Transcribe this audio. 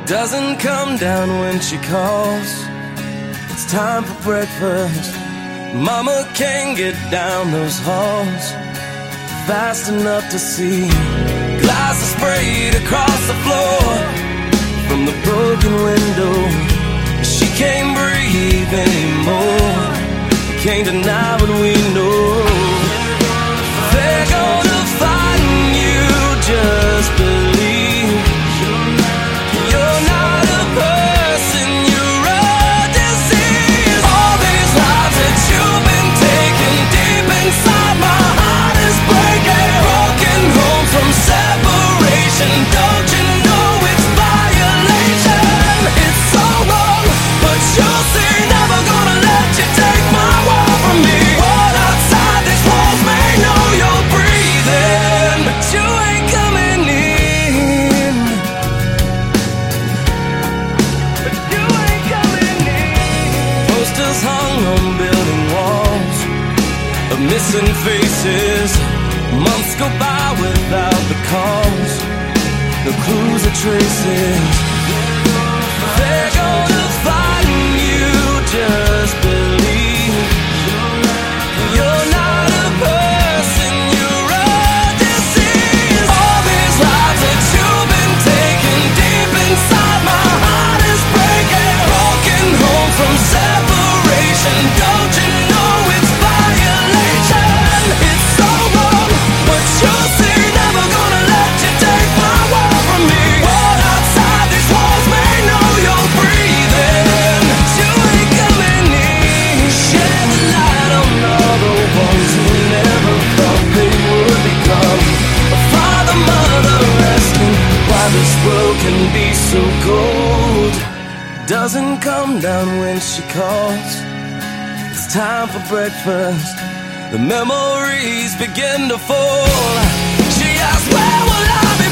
Doesn't come down when she calls. It's time for breakfast. Mama can't get down those halls fast enough to see. Glasses sprayed across the floor from the broken window. She can't breathe anymore. Can't deny what we know. They're gonna find you, just believe. You're not a person, you're a disease. All these lives that you've been taking, deep inside my heart is breaking. Broken homes from separation, don't you know it's violation? It's so wrong, but you'll see. Never gonna let you take my world from me. What outside these walls may know you're breathing, but you ain't coming in. But you ain't coming in. Posters hung on building walls of missing faces. Months go by without the calls, no clues or traces. They're gonna find you, just believe. You're not a person, you're a disease. All these lives that you've been taking, deep inside my heart is breaking. Broken home from separation, don't you know it's violation? It's so wrong, but you'll see. Never gonna let you take my world from me. What outside these walls may know you're breathing, but you ain't coming in. Shed the light on all the ones who never thought they would become a father, mother, asking why this world can be so cold. Doesn't come down when she calls. It's time for breakfast. The memories begin to fall. She asks, where will I be